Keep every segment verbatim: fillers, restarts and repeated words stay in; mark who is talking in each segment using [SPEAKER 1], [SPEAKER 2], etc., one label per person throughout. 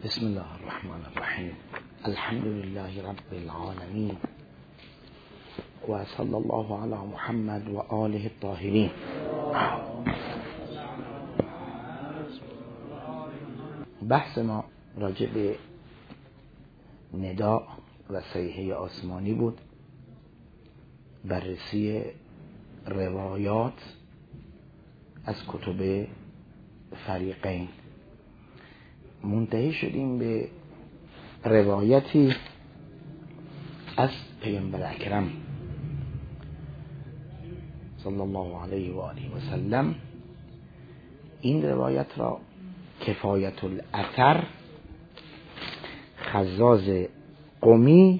[SPEAKER 1] بسم الله الرحمن الرحیم. الحمد لله رب العالمین و صلی الله علی محمد و آله الطاهرین. بحث ما راجع به نداء و صیحه آسمانی بود، بررسی روایات از کتب فریقین. منتهی شدیم به روایتی از پیامبر اکرم صلی الله علیه و آله و سلم. این روایت را کفایت الاثر خزاز قمی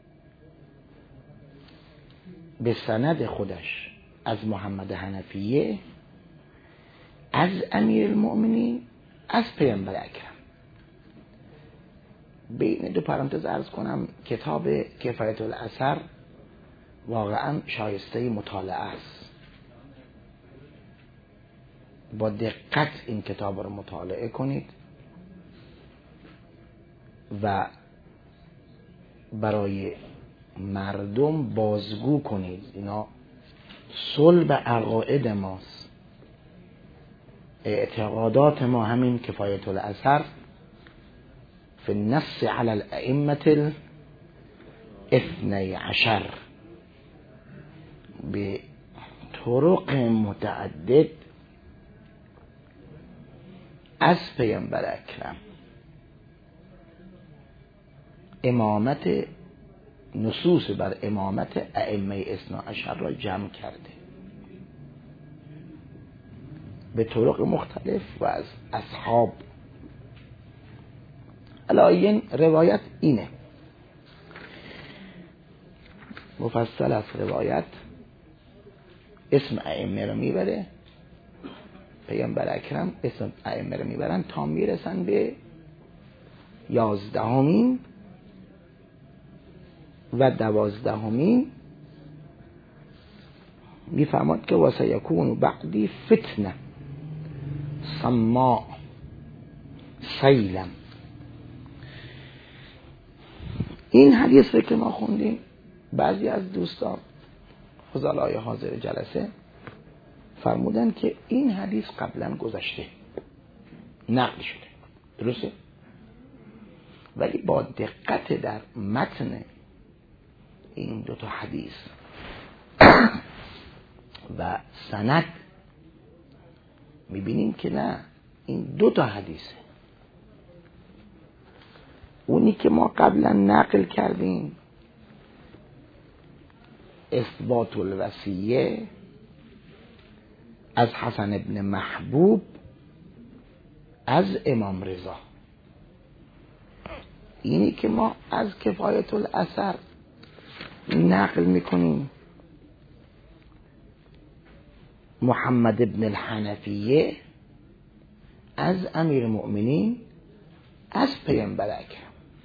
[SPEAKER 1] به سند خودش از محمد حنفیه از امیر المؤمنین از پیامبر اکرم. بین دو پرانتز عرض کنم کتاب کفایت الاثر واقعا شایسته مطالعه است. با دقت این کتاب رو مطالعه کنید و برای مردم بازگو کنید. اینا صلب عقاید ماست، اعتقادات ما همین کفایت الاثر فی النص علی الائمه الاثنی عشر به طرق متعدد از پیامبر اکرم امامت نصوص بر امامت ائمه اثنا عشر را جمع کرده به طرق مختلف و از اصحاب. علایین روایت اینه، مفصل از روایت اسم ائمه رو میبره، پیامبر اکرم اسم ائمه رو میبرن تا میرسن به یازدهمین و دوازدهمین. میفرماد که واسه یکون بعدی فتنه سما سیلم. این حدیث رو که ما خوندیم، بعضی از دوستان فضلای حاضر جلسه فرمودن که این حدیث قبلا گذشته نقل شده، درسته؟ ولی با دقت در متن این دو تا حدیث و سند میبینیم که نه، این دو تا حدیثه. اونی که ما قبلا نقل کردیم اثبات الوصیه از حسن ابن محبوب از امام رضا، اینی که ما از کفایت الاثر نقل میکنیم محمد ابن الحنفیه از امیر المؤمنین از پیامبر اکرم.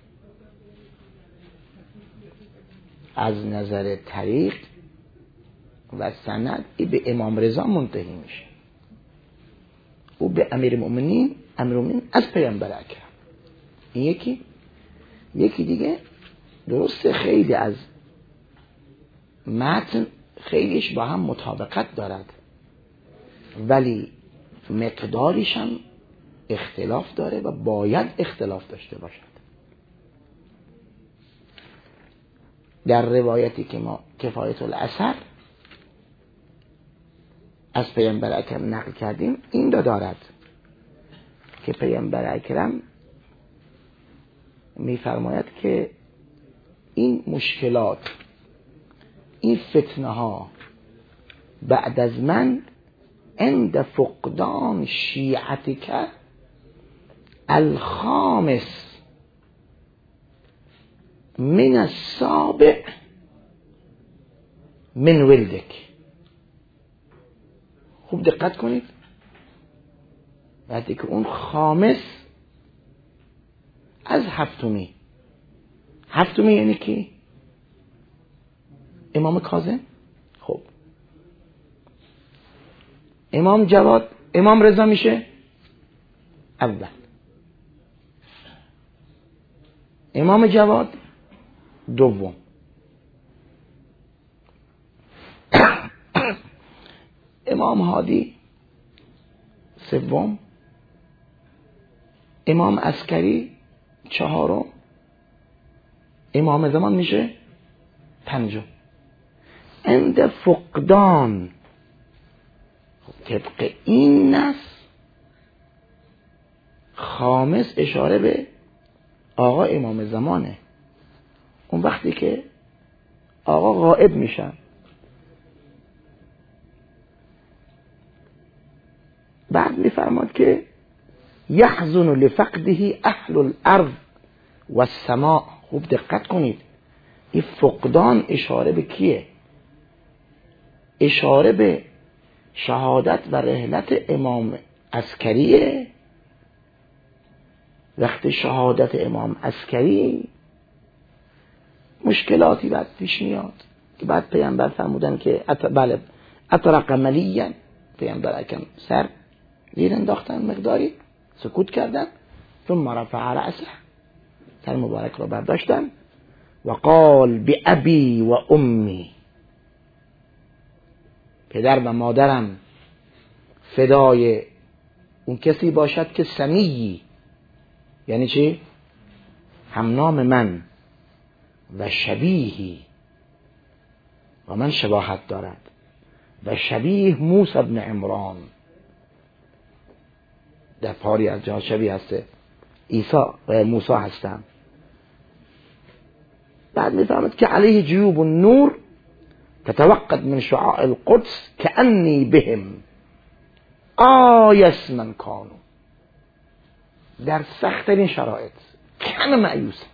[SPEAKER 1] از نظر طریق و سند به امام رضا منتهی میشه، او به امیر المؤمنین امیر المؤمنین از پیامبر اکرم. این یکی یکی دیگه درسته خیلی از متن خیلیش با هم مطابقت دارد، ولی مقداریش هم اختلاف داره و باید اختلاف داشته باشد. در روایتی که ما کفایت الاثر از پیامبر اکرم نقل کردیم این دو دارد که پیامبر اکرم میفرماید که این مشکلات، این فتنه ها بعد از من عند فقدان شیعتک الخامس من السابع من ولدک. خوب دقت کنید، وقتی که اون خامس از هفتمی، هفتمی یعنی کی؟ امام کاظم. خب امام جواد، امام رضا میشه اول. امام جواد دوم، امام هادی سوم، امام عسکری چهارم، امام زمان میشه پنجم. عند فقدان طبق این نص خامس اشاره به آقا امام زمانه. اون وقتی که آقا غائب میشن، بعد میفرماد که یحزن لفقده اهل الارض و السماء. خوب دقت کنید، این فقدان اشاره به کیه؟ اشاره به شهادت و رحلت امام عسکریه. وقتی شهادت امام عسکری مشکلاتی بعد پیش میاد که بعد پیامبر فرمودن که ات... بله اطرق ملیا، پیامبر اکم سر زیر انداختن، مقداری سکوت کردن، ثم رفع رأسه، سر مبارک را برداشتن و قال بی ابی و امی، پدر و مادرم فدای اون کسی باشد که سمیی، یعنی چی؟ همنام من، و شبیهی، و من شباهت دارد، و شبیه موسی ابن عمران، در پاری از جهاز شبیه هسته عیسی و موسی هستم. بعد میفهمد که علیه جیوب النور تتوقد من شعاع القدس کأنی بهم آیس من کانو. در سخت‌ترین شرایط که همه مأیوسن،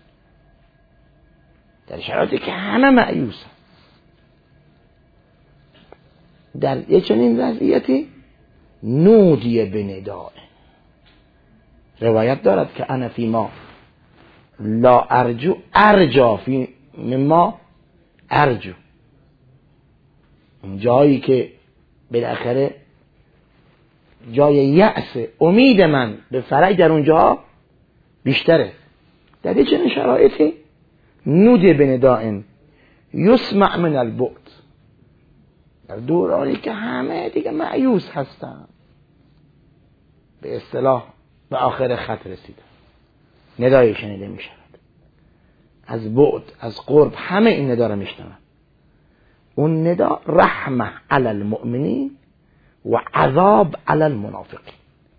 [SPEAKER 1] در شرایطی که همه مأیوسن، در یه چنین وضعیتی نودی بنداء، روایت دارد که انا فی ما لا ارجو ارجا فی مما ارجو، جایی که بالاخره جای یأس، امید من به فرج در اونجا بیشتره. در یه چنین شرایطی نودی بنداء یسمع من البعد، در دورانی که همه دیگه مأیوس هستن، به اصطلاح به آخر خط رسیدن، ندای شنیده می شود از بعد از قرب، همه این ندا رو میشنون. اون ندا رحمه علی المؤمنین و عذاب علی المنافقین.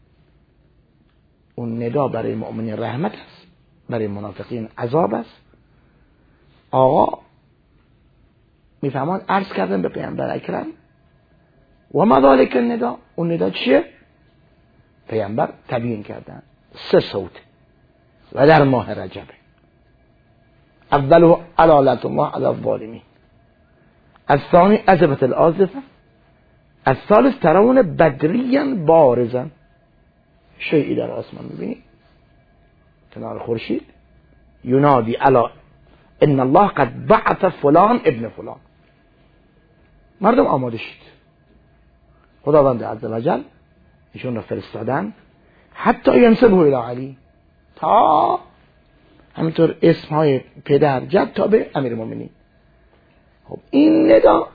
[SPEAKER 1] اون ندا برای مؤمنین رحمت است، برای منافقین عذاب است. آقا میفهمان عرض کردن به پیامبر اکرم و ما ذالک الندا، اون ندا چیه؟ پیامبر تبیین کردن سه صوت و در ماه رجب. اوله علالت الله علی الظالمین، الثانی عزبت الآزفه، الثالث ترون بدریا بارزا. شیئی در آسمان میبینی کنار خورشید، ینادی الا ان الله قد بعث فلان ابن فلان. مردم آماده شید، خداوند عزوجل ایشون را فرستادن حتی ینسبه الی علی، تا همینطور اسم های پدر جد تا به امیر المؤمنین. خب این ندا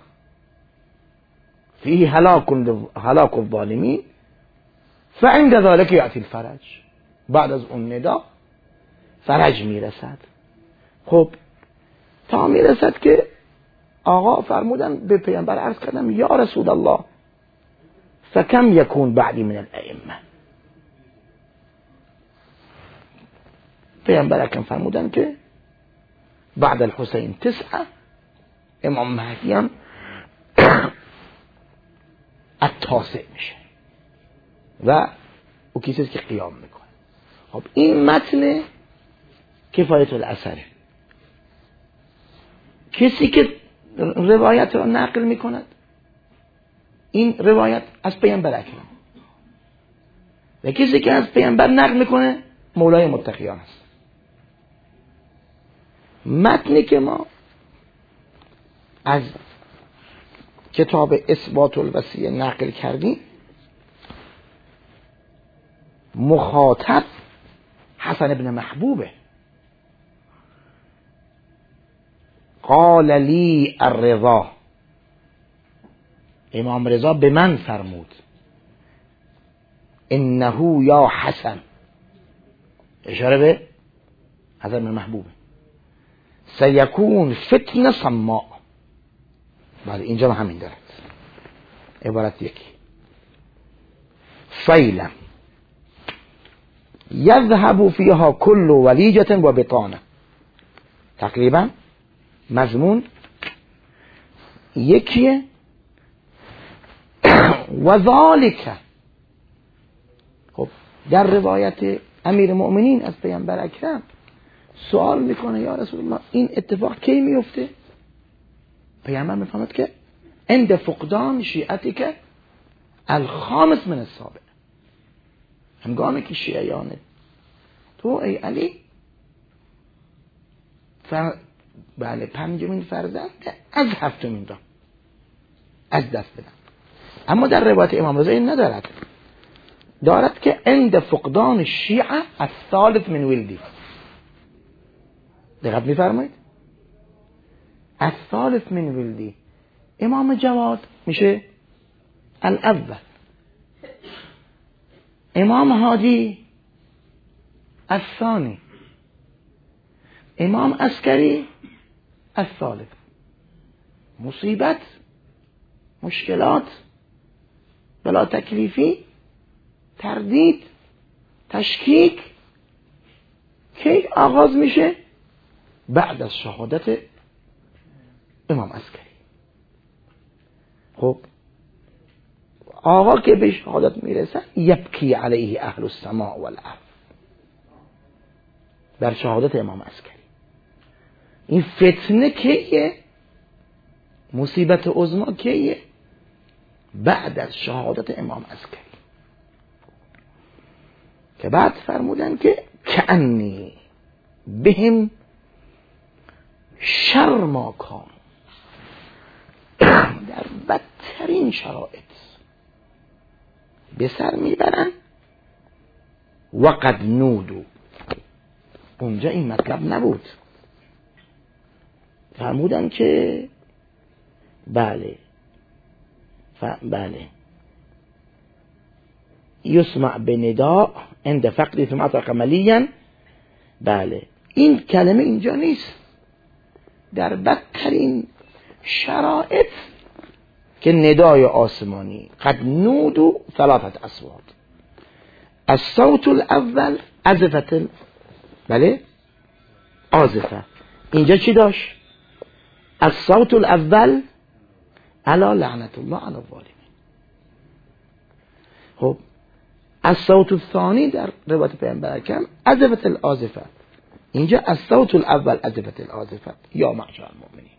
[SPEAKER 1] فی هلاک الظالمین فعند ذلک یأتی الفرج، بعد از اون ندا فرج میرسد. خب تا میرسد که آقا فرمودن به پیامبر عرض کردم یا رسول الله فکم یکون بعدی من الائمه. پیامبر اکرم فرمودن که بعد الحسین تسعه، امام مهدی هم التاسع میشه و او کسی که قیام میکنه. خب این متن کفایت الاثره. کسی که روایت را نقل میکند، این روایت از پیامبر اکرم، و کسی که از پیامبر نقل میکنه مولای متقیان است. متنی که ما از کتاب اثبات الوصیه نقل کردیم، مخاطب حسن ابن محبوبه. قال لی الرضا، امام رضا به من فرمود انه یا حسن، اشاره به حسن بن محبوب، سیکون فتنه صماء. بعد اینجا همین دارد عبارت یکی، فیلم یذهب فیها کل ولیجة و بطانه، تقریبا مضمون یکیه. و ذالک، خب در روایت امیر المؤمنین از پیامبر اکرم سوال میکنه یا رسول الله این اتفاق کی میفته؟ پیامبر میفهمد که عند فقدان شیعتی که الخامس من السابع، هنگامی که شیعیان تو ای علی فر... بله پنجمین فرزند از هفتمین را از دست بدن. اما در روایت امام رضا این ندارد، دارد که عند فقدان شیعه الثالث من ولدی. دقت میفرمایید، الثالث من ولدی، امام جواد میشه الاول، امام هادی الثانی، امام عسکری الثالث. مصیبت، مشکلات، بلا تکلیفی، تردید، تشکیک کی آغاز میشه؟ بعد از شهادت امام عسکری. خب آقا که به شهادت میرسن یبکی علیه اهل السماء والارض، بر شهادت امام عسکری. این فتنه کیه؟ مصیبت عظما کیه؟ بعد از شهادت امام عسکری، که بعد فرمودن که کأنی بهم شر ما کان، در بدترین شرایط به سر میبرن. وقد نودو، اونجا این مطلب نبود، فرمودن که بله ف... بله یسمع بنداء عند فقد سمعت قملیا. بله این کلمه اینجا نیست، در بدترین شرایط که ندای آسمانی قد نودو ثلاثت اصوات، الصوت الاول عزفت بله عازفه. اینجا چی داشت؟ الصوت الاول الا لعنت الله علی الظالمین. خب الصوت الثانی در روایت پیامبر اکرم عزفت العازفه، اینجا الصوت الاول عزفت العازفه یا معشر المؤمنین.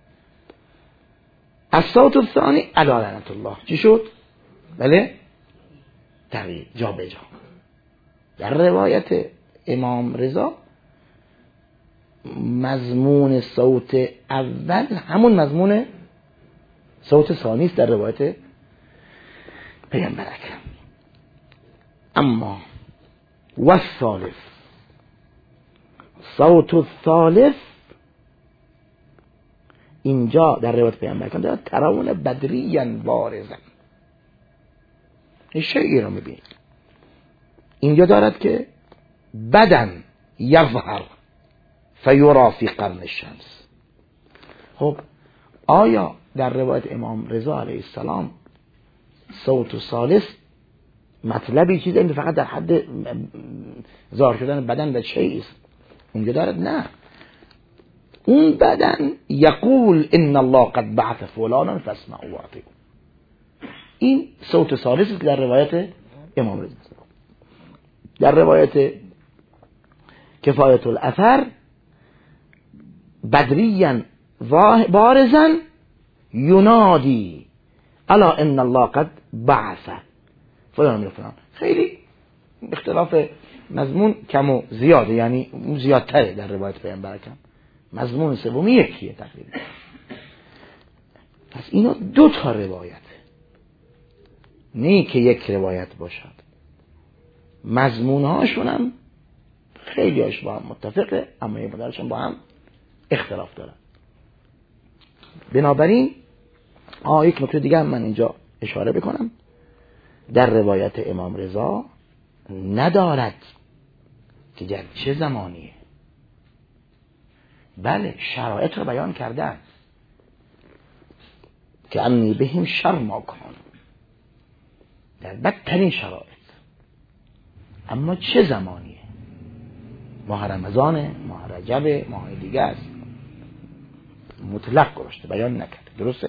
[SPEAKER 1] الصوت الثانی الا لعنت الله، چی شد؟ بله تغییر، جا به جا. در روایت امام رضا مضمون صوت اول همون مضمون صوت ثانی است در روایت پیامبر اکرم. اما والثالث، صوت الثالث اینجا در روایت پیامبر اکرم دارد ترون بدریا بارزا، این شیعی رو میبینید اینجا دارد که بدن یظهر فیرا فی قرن الشمس. خب آیا در روایت امام رضا علیه السلام صوت و ثالث مطلبی چیزی این فقط در حد ظاهر شدن بدن و شیء است؟ اونجا دارد نه، اون بدن یقول ان الله قد بعث فلانا فاسمعوا واطیعوا. این صوت ثالث است در روایت امام رضا. در روایت کفایت الاثر بدریا بارزا ینادی الا ان الله قد بعث فلان فلان. خیلی اختلاف مضمون کم و زیاده، یعنی زیادتره در روایت پیامبر اکرم، مضمون سومی یکیه تقریبا. پس اینا دو تا روایت، نه که یک روایت باشد. مضمون هاشون هم خیلی هاش با هم متفقه، اما یه مقدارشون با هم اختلاف دارن. بنابراین آه یک نکته دیگه هم من اینجا اشاره بکنم، در روایت امام رضا ندارد که در چه زمانیه، بله شرایط رو بیان کردن که انی بهم شر ما کن، در بدترین شرایط، اما چه زمانیه؟ ماه رمضانه، ماه رجبه، ماه دیگه است، مطلق گذاشته بیان نکرده، درسته؟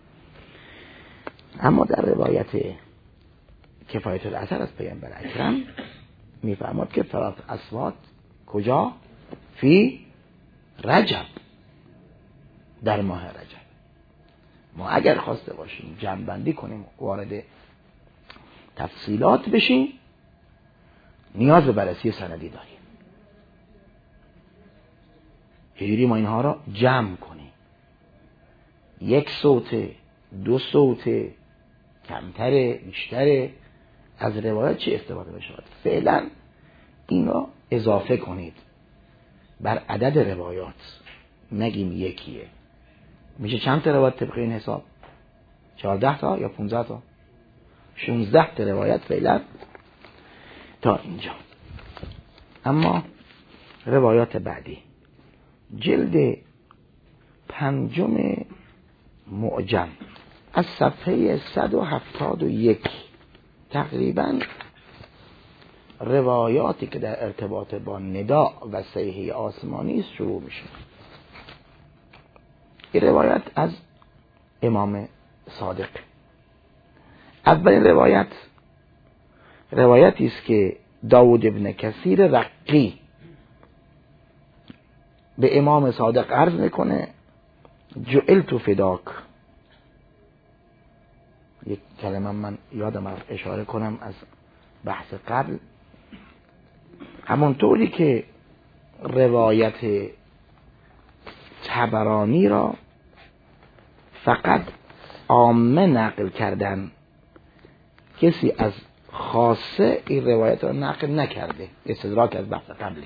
[SPEAKER 1] اما در روایت کفایت الاثر از پیامبر اکرم میفرماد که ثلاث اصوات کجا؟ فی رجب، در ماه رجب. ما اگر خواسته باشیم جمع بندی کنیم، وارد تفصیلات بشیم، نیاز به بررسی سندی داریم. چجوری ما اینها را جمع کنیم؟ یک صوت، دو صوت، کمتره، بیشتره، از روایت چه استفاده بشود؟ فعلا اینا اضافه کنید بر عدد روایات، نگیم یکیه، میشه چند تا روایت طبق این حساب؟ چهارده تا یا پونزده تا؟ شونزده تا روایت فعلا تا اینجا. اما روایات بعدی، جلد پنجم معجم از صفحه صد و هفتاد و یک تقریبا روایاتی که در ارتباط با ندا و صیحه آسمانی است شروع میشه. این روایت از امام صادق. اولین روایت روایتی است که داود ابن کثیر رقی به امام صادق عرض میکنه جعلت فداک. یک کلمه من یادم اشاره کنم از بحث قبل، همونطوری که روایت طبرانی را فقط عامه نقل کردن، کسی از خاصه این روایت را نقل نکرده، استدراک از بحث قبلی،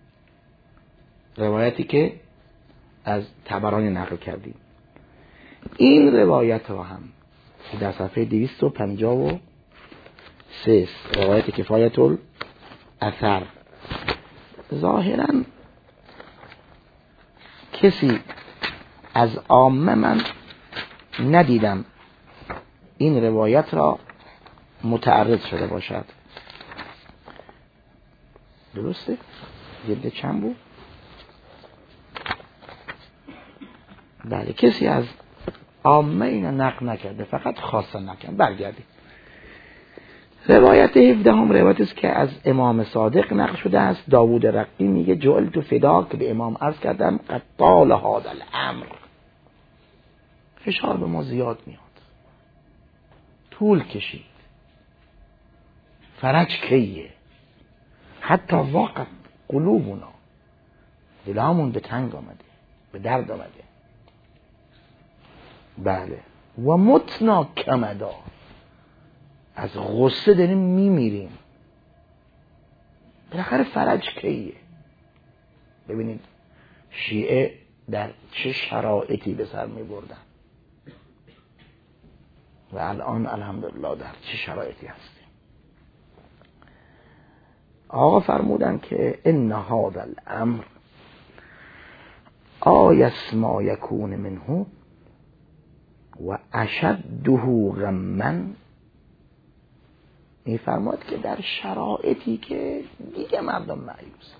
[SPEAKER 1] روایتی که از طبرانی نقل کردیم. این روایت را هم در صفحه دویست و پنجاه و سه روایت کفایت الاثر، ظاهرا کسی از عامه من ندیدم این روایت را متعرض شده باشد. درسته؟ جلد چند بود؟ بله، کسی از عامه اینو نقل نکرده، فقط خاصه نکرده. برگردیم روایت هفده هم روایت است که از امام صادق نقل شده است. داوود رقی میگه جعلت فداک، که به امام عرض کردم قد طال هذا الامر، فشار به ما زیاد میاد، طول کشید، فرج کیه، حتی واقع قلوبنا، دلامون به تنگ آمده، به درد آمده. بله، و متنا کمدا، از غصه داریم میمیریم. بالاخره فرج کیه؟ ببینید شیعه در چه شرایطی به سر می بردن و الان الحمدلله در چه شرایطی هستیم. آقا فرمودن که ان هذا الامر آیس ما یکون منه و اشده غما. می فرماد که در شرایطی که دیگه مردم مایوس،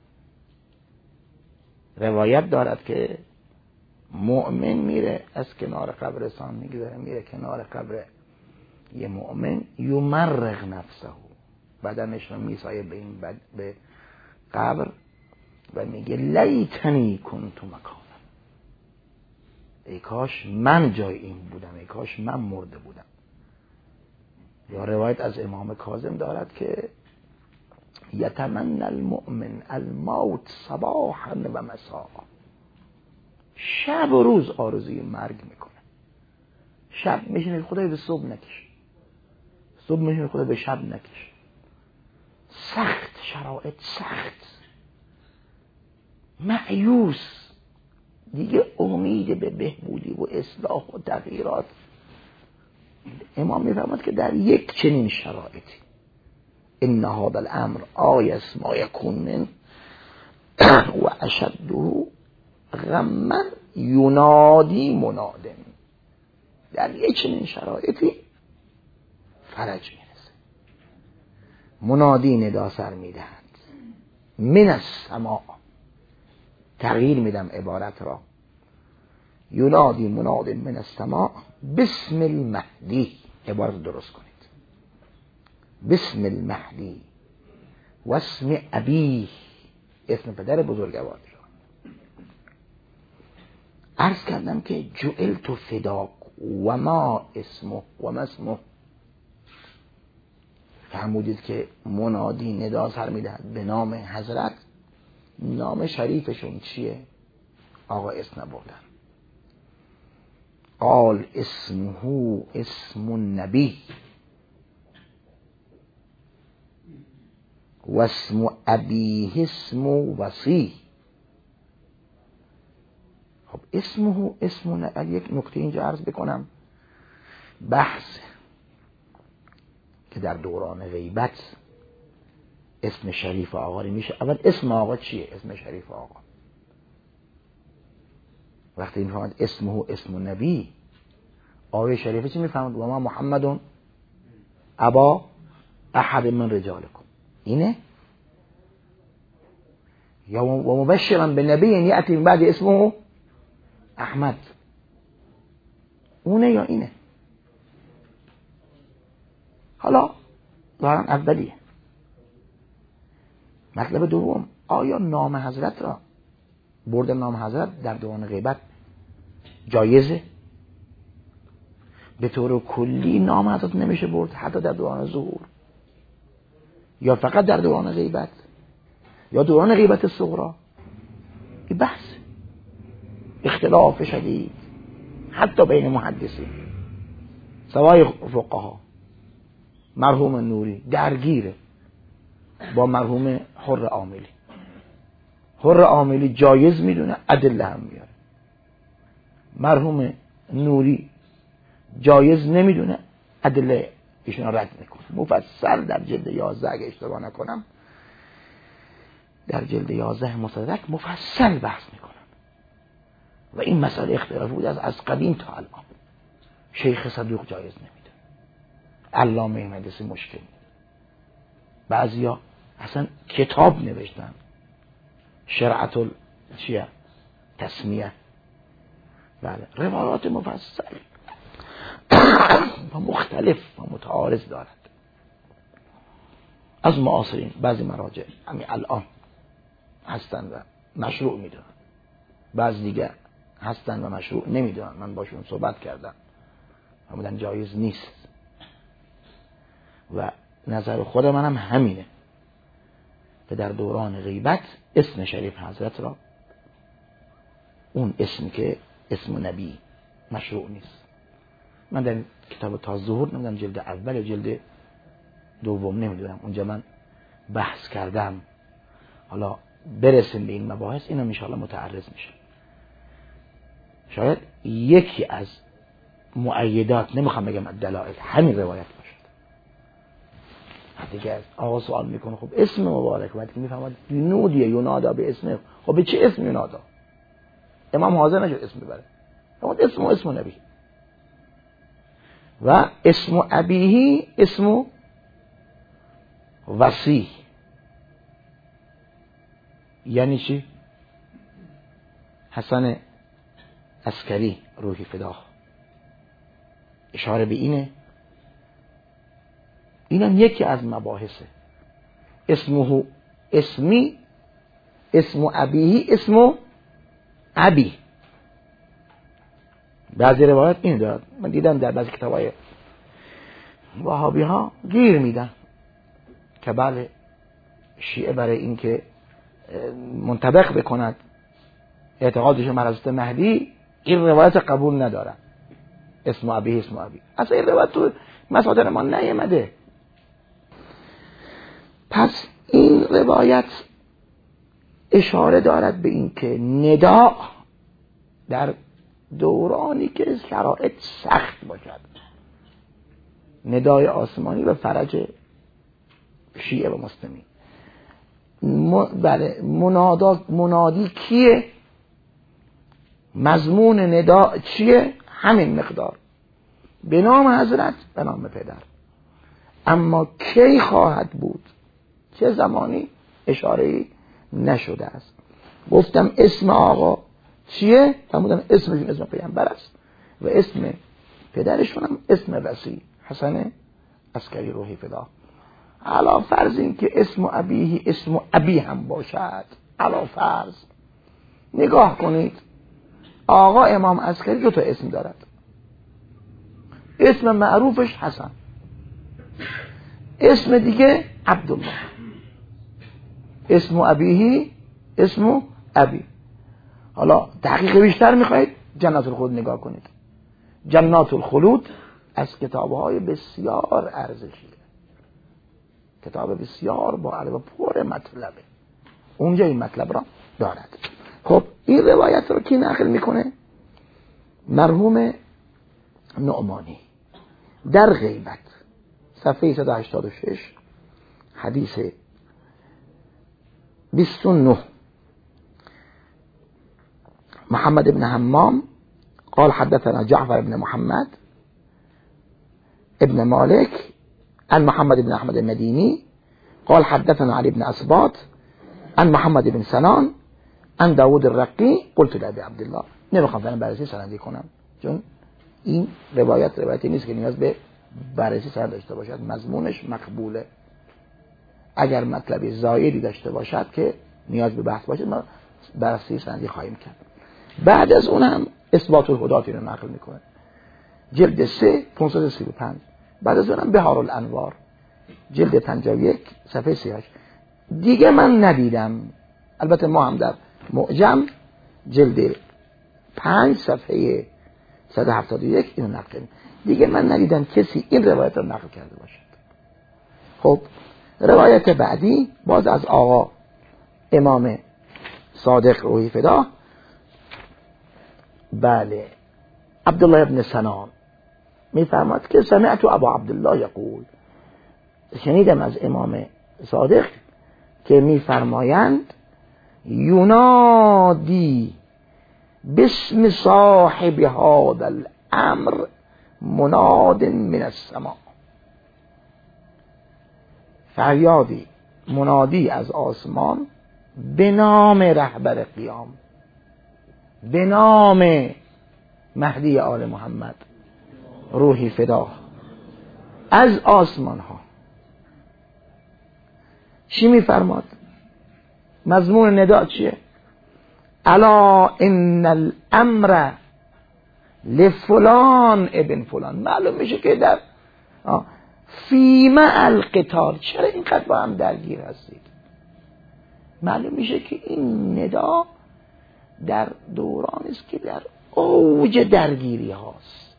[SPEAKER 1] روایت دارد که مؤمن میره از کنار قبرستان میگذره، میره کنار قبر یه مؤمن، یمرغ نفسه، بدنش رو میسایه به این بد به قبر و میگه لیتنی کنت مکانا، ای کاش من جای این بودم، ای کاش من مرده بودم. یا روایت از امام کاظم دارد که یتمنى المؤمن الموت صباحا و مساء، شب و روز آرزوی مرگ میکنه. شب میشینه خدای به صبح نکش، صبح میشینه خدای به شب نکش. سخت، شرایط سخت، مایوس، دیگه امید به بهبودی و اصلاح و تغییرات. امام میفرماد که در یک چنین شرایطی ان هذا الامر آیس ما یکون من و اشده غما ینادی مناد، در یک چنین شرایطی فرج میرسه، منادی ندا سر میدهد من السماء، تغییر میدم عبارت را، ینادی مناد من السماء بسم المهدی، عبارت درست کنید، بسم المهدی و اسم ابیه، اسم پدر بزرگوار را. عرض کردم که جعلت فداک و ما اسمه و ما اسمه، فرمودید که منادی ندا سر میدهد به نام حضرت، نام شریفشون چیه؟ آقا اسم نبردن. قال اسمه اسم النبی و اسم ابیه اسم وصی. خب اسمه اسم نبی. یک نکته اینجا عرض بکنم، بحث که در دوران غیبت اسم شریف آقا میشه. اول اسم آقا چیه؟ اسم شریف آقا وقتی میفهمد اسمه اسم النبی، آقای شریفه چی میفهمد؟ و ما محمد ابا احد من رجالکم، اینه؟ یا و مبشرا بالنبی یأتی من بعد اسمه احمد، اونه یا اینه؟ حالا دارن اولیه. مطلب دوم، آیا نام حضرت را، برد نام حضرت در دوران غیبت جایزه؟ به طور کلی نام حضرت نمیشه برد حتی در دوران ظهور، یا فقط در دوران غیبت، یا دوران غیبت صغرا؟ این بحث اختلاف شدید حتی بین محدثین، سوای فقها. مرحوم نوری درگیره با مرحوم حر عاملی. حر عاملی جایز میدونه، ادله هم میاره. مرحوم نوری جایز نمیدونه، ادله ایشون رد میکنه. مفصل در جلد یازده اگه اشتباه نکنم، در جلد یازده مصدق مفصل بحث میکنن و این مسئله اختلافی بود از از قدیم تا الان. شیخ صدوق جایز نمیده، علامه مقدسی مشکل میده، بعضیا اصلا کتاب نوشتن شرعت ال چیه تسمیه، بله، روایات مفصل و مختلف و متعارض دارد از معاصرین. بعضی مراجع همین الان هستن و مشروع میدونن، بعضی دیگه هستن و مشروع نمیدونن. من باشون صحبت کردم فرمودن جایز نیست و نظر خود منم همینه که در دوران غیبت اسم شریف حضرت را، اون اسم که اسم نبی، مشروع نیست. من در کتاب تاز ظهور نمیدونم جلد اول یا جلد دوم نمیدونم، اونجا من بحث کردم. حالا برسیم به این مباحث، اینا انشاءالله متعرض میشه. شاید یکی از مؤیدات، نمیخوام بگم دلایل، همین روایت باشد. دیگه آقا سوال میکنه خب اسم مبارک وقتی میفهمد نودیه ینادا به اسمه، خب به چه اسم ینادا؟ امام حاضر نشد اسم ببره، اما اسم و اسم نبی و اسم ابیهی اسم وصی. یعنی چی؟ حسن عسکری روحی فداه اشاره به اینه. اینم یکی از مباحثه. اسمه اسمی، اسم ابیهی اسم ابی. بعضی روایت این دارد، من دیدم در بعضی کتابای وهابی ها گیر میدن که بله شیعه برای این که منطبق بکند اعتقادش بر حضرت مهدی این روایت قبول ندارن، اسم ابی اسم ابی. اصلا این روایت تو مصادر ما نیامده. پس این روایت اشاره دارد به این که ندا در دورانی که شرایط سخت باشد، ندای آسمانی و فرج شیعه و مسلمین. م... بله منادا... منادی کیه؟ مضمون ندا چیه؟ همین مقدار، به نام حضرت، به نام پدر. اما کی خواهد بود، چه زمانی، اشاره‌ای نشده است. گفتم اسم آقا چیه؟ فرمودن اسمشون اسم پیامبر است و اسم پدرشون هم اسم وصی حسن عسکری روحی فدا. علا فرض این که اسم ابیه اسم ابی هم باشد، علا فرض نگاه کنید، آقا امام عسکری دو تا اسم دارد. اسم معروفش حسن، اسم دیگه عبدالله. اسم ابیه اسم ابی. حالا تحقیق بیشتر میخواید جنات الخلود نگاه کنید. جنات الخلود از کتابهای بسیار ارزشیه، کتاب بسیار با عربه پر مطلبه، اونجا این مطلب را دارد. خب این روایت رو کی نقل میکنه؟ مرحوم نعمانی در غیبت، صفحه صد و هشتاد و شش، حدیث بیست و نه. محمد بن حمام قال حدثنا جعفر بن محمد ابن مالك عن محمد بن احمد المديني قال حدثنا علي بن اسباط عن محمد بن سنان عن داود الرقي قلت لأبي عبد الله. نمیخوام فعلا بررسی سندی کنم چون این روایت روایتی نیست که نیاز به بررسی سند داشته باشد، مضمونش مقبوله. اگر مطلبی زایدی داشته باشد که نیاز به بحث باشد ما بررسی سندی خواهیم کرد. بعد از اون هم اثبات الهداتی رو نقل میکنه، جلد سه پانصد و سی و پنج. بعد از اون هم بهار الانوار جلد پنجاه و یک صفحه سی و هشت. دیگه من ندیدم، البته ما هم در معجم جلد پنج صفحه صد و هفتاد و یک اینو نقل کنیم. دیگه من ندیدم کسی این روایت رو نقل کرده باشد. خب روایت بعدی باز از آقا امام صادق روحی فدا. بله، عبدالله ابن سنان میفرماد که سمعت ابا عبدالله یقول، شنیدم از امام صادق که میفرمایند ینادی باسم صاحب هذا الامر مناد من السماء. فریادی منادی از آسمان به نام رهبر قیام، به نام مهدی آل محمد روحی فدا، از آسمان ها. چی میفرماد؟ مضمون ندا چیه؟ الا ان الامر لفلان ابن فلان. معلوم میشه که در فیما القتال چرا اینقدر با هم درگیر هستید. معلوم میشه که این ندا در دوران است که در اوج درگیری هاست،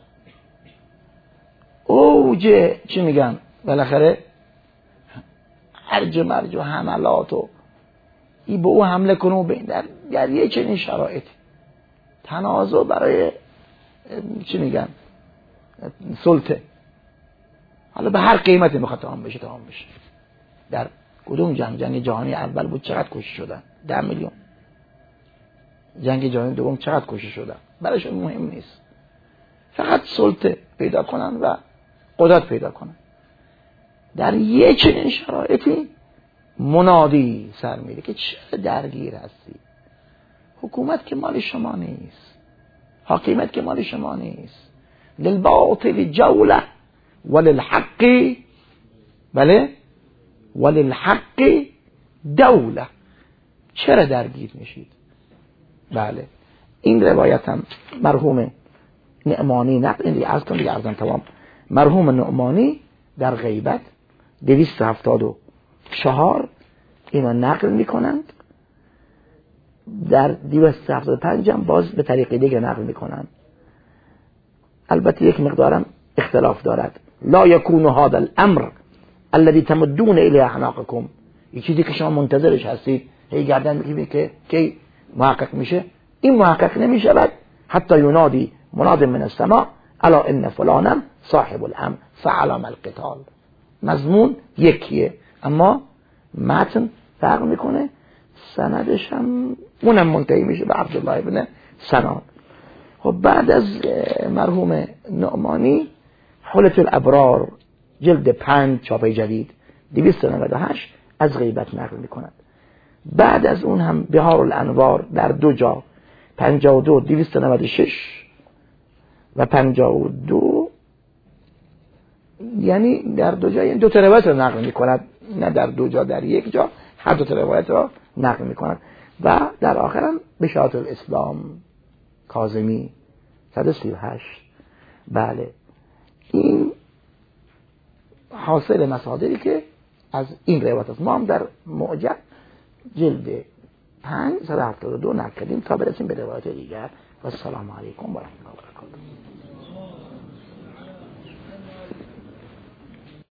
[SPEAKER 1] اوج چی میگن بالاخره هرج و مرج و حملات و ای به او حمله کنه و بین در, در یه چنین شرایطی تنازع برای چی میگن سلطه، حالا به هر قیمتی میخواد تمام بشه تمام بشه. در کدوم جنگ؟ جنگ جهانی اول بود چقدر کشته شدن؟ ده میلیون. جنگ جهانی دوم چقدر کشته شدن؟ برایشون مهم نیست، فقط سلطه پیدا کنن و قدرت پیدا کنن. در یه چنین شرایطی منادی سر میره که چرا درگیر هستی؟ حکومت که مال شما نیست، حاکمیت که مال شما نیست. للباطل جوله وللحق، بله، وللحق دوله. چرا درگیر میشید؟ بله، این روایت هم مرحوم نعمانی نقل، این دیگه عرض کنم دیگه عرضم تمام. مرحوم نعمانی در غیبت دویست و هفتاد و چهار اینا نقل میکنند، در دویست و هفتاد و پنج هم باز به طریق دیگه نقل میکنند. البته یک مقدارم اختلاف دارد. لا یکون هذا الامر الذي تمدون الیه اعناقکم، یک چیزی که شما منتظرش هستید هی گردن میگیرید که کی محقق میشه، این محقق نمی شود حتی ینادی مناد من السماء الا ان فلانم صاحب الامر فعلام القتال. مضمون یکیه اما متن فرق میکنه، سندش هم اونم منتهی میشه به عبدالله ابن سنان. خب بعد از مرحوم نعمانی حلت الابرار جلد پنج چاپ جدید دویست و نود و هشت از غیبت نقل میکند. بعد از اون هم بهار الانوار در دو جا پنجاه و دو دویست و نود و شش و پنجاه و دو، یعنی در دو جا، یعنی دو تا روایت رو نقل میکند، نه در دو جا در یک جا، هر دو تا روایت رو نقل میکند. و در آخر هم بشارت الاسلام کاظمی صد و سی و هشت. بله این حاصل مصادری که از این روایت است. ما هم در معجم جلد پنج صد و هفتاد و دو نقل کردیم تا برسیم به روایت دیگر. و السلام علیکم و رحمت الله و برکاته.